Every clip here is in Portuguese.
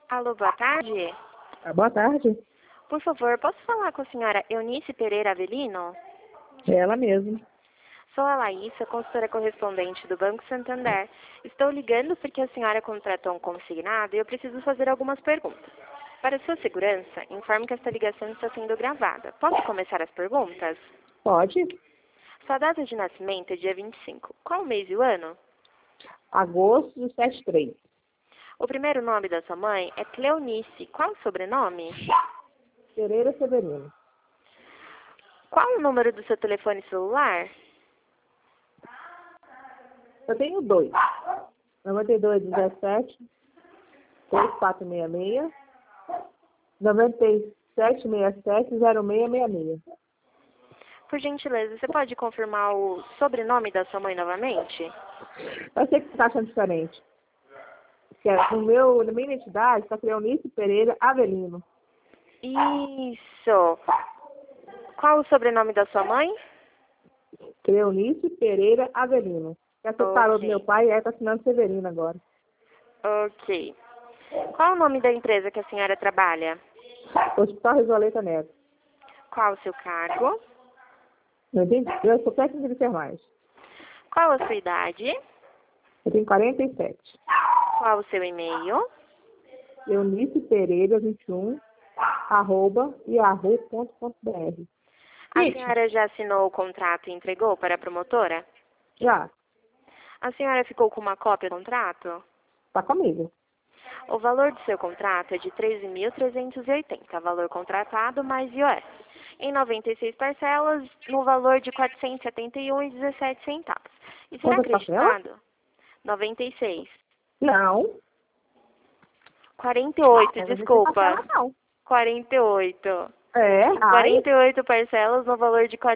Alô, boa tarde. Boa tarde. Por favor, posso falar com a senhora Eunice Pereira Avelino? É ela mesma. Sou a Laísa, consultora correspondente do Banco Santander. Estou ligando porque a senhora contratou um consignado e eu preciso fazer algumas perguntas. Para sua segurança, informe que esta ligação está sendo gravada. Posso começar as perguntas? Pode? Sua data de nascimento é dia 25. Qual o mês e o ano? Agosto de 73. O primeiro nome da sua mãe é Cleonice. Qual o sobrenome? Pereira Severino. Qual o número do seu telefone celular? Eu tenho dois. 9217 3466 9767 0666. Por gentileza, você pode confirmar o sobrenome da sua mãe novamente? Eu sei que você está achando diferente. Que é, na minha identidade está Cleonice Pereira Avelino. Isso. Qual o sobrenome da sua mãe? Cleonice Pereira Avelino. Ela separou do meu pai e ela está assinando Severino agora. Ok. Qual o nome da empresa que a senhora trabalha? Hospital Resoleta Neto. Qual o seu cargo? Não entendi? Eu sou técnica de enfermagem. Qual a sua idade? Eu tenho 47. Qual o seu e-mail? Eunice Pereira 21 @yahoo.com.br. A senhora já assinou o contrato e entregou para a promotora? Já. A senhora ficou com uma cópia do contrato? Tá comigo. O valor do seu contrato é de R$ 13.380, valor contratado mais IOF, em 96 parcelas, no valor de R$ 471,17. E será Quantas parcelas? acreditado? 96. Não. 48, Essa desculpa. parcela não. 48. É, Em 48 parcelas no valor de R$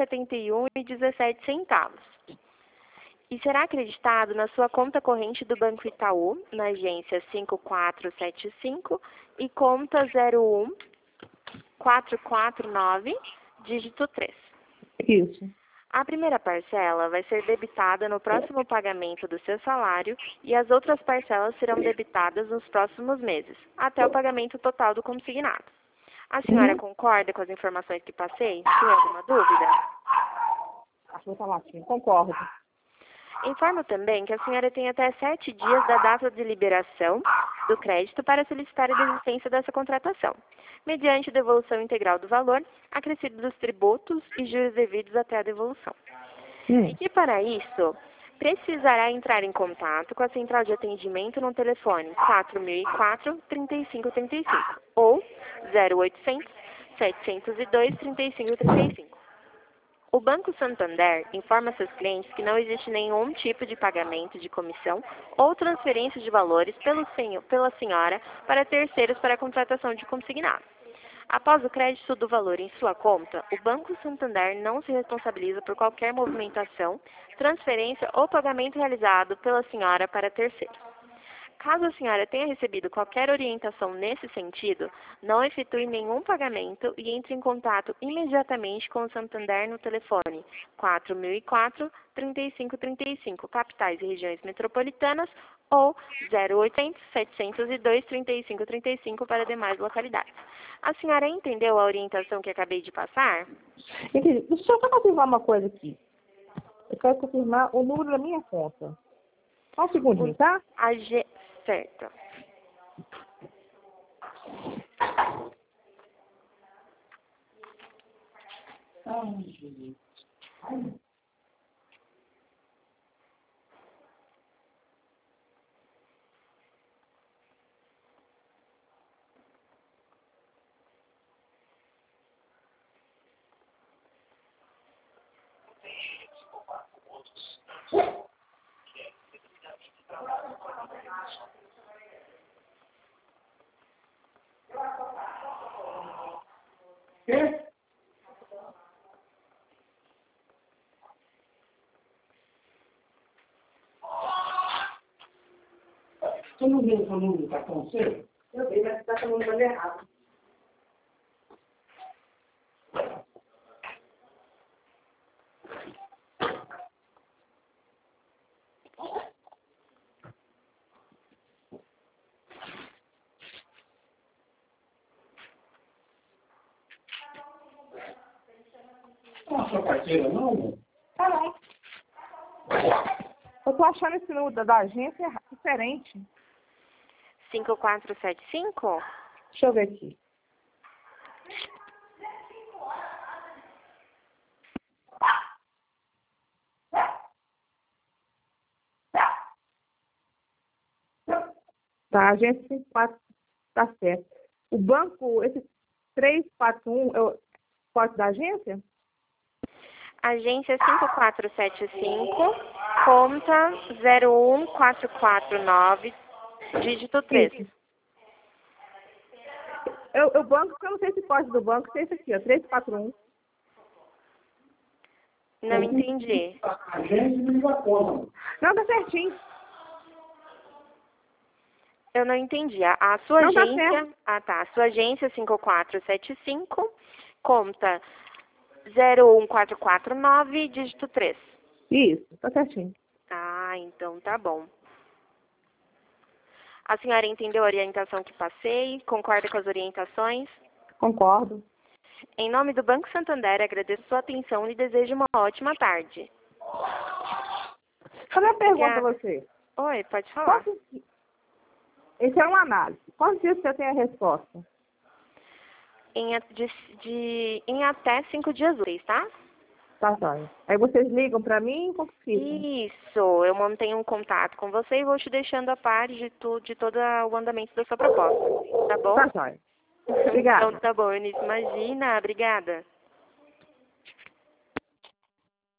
471,17. E será acreditado na sua conta corrente do Banco Itaú, na agência 5475 e conta 01449, dígito 3. Isso. A primeira parcela vai ser debitada no próximo pagamento do seu salário e as outras parcelas serão debitadas nos próximos meses, até o pagamento total do consignado. A senhora concorda com as informações que passei? Tem alguma dúvida? A sua tá latindo. Concordo. Informo também que a senhora tem até 7 dias da data de liberação do crédito para solicitar a desistência dessa contratação, mediante devolução integral do valor, acrescido dos tributos e juros devidos até a devolução. E que para isso, precisará entrar em contato com a central de atendimento no telefone 4004-3535 ou 0800-702-3535. O Banco Santander informa seus clientes que não existe nenhum tipo de pagamento de comissão ou transferência de valores pela senhora para terceiros para a contratação de consignado. Após o crédito do valor em sua conta, o Banco Santander não se responsabiliza por qualquer movimentação, transferência ou pagamento realizado pela senhora para terceiros. Caso a senhora tenha recebido qualquer orientação nesse sentido, não efetue nenhum pagamento e entre em contato imediatamente com o Santander no telefone 4004-3535, capitais e regiões metropolitanas, ou 0800-702-3535 para demais localidades. A senhora entendeu a orientação que acabei de passar? Entendi. Deixa eu só confirmar uma coisa aqui. Eu quero confirmar o número da minha conta. Só um segundinho, tá? Certo. Quê? Você não viu o número do cartão seu? Eu vi, mas está com o número errado. a sua carteira, não, amor? Tá bom. Eu tô achando esse número da agência diferente. 5475? Deixa eu ver aqui. Tá, agência 54, tá certo. O banco, esse 341 é o código da agência? Agência 5475, conta 01449, dígito 3. Isso. O banco, eu não sei esse código do banco, sei esse aqui, ó, 341. Não entendi. A agência me dá conta, amor. Não, tá certinho. Eu não entendi. A sua Não, tá agência... certo. Ah, tá. A sua agência 5475, conta 01449, dígito 3. Isso, tá certinho. Ah, então tá bom. A senhora entendeu a orientação que passei? Concorda com as orientações? Concordo. Em nome do Banco Santander, agradeço sua atenção e desejo uma ótima tarde. Só uma pergunta Obrigada. pra você. Oi, pode falar. Esse é uma análise. Quantos dias você tem a resposta? Em até 5 dias úteis, tá? Tá, joia. Aí vocês ligam pra mim e confirmam. Isso, eu mantenho um contato com você e vou te deixando a par de todo o andamento da sua proposta, tá bom? Tá, joia. Obrigada. Então tá bom, Eunice, imagina, obrigada.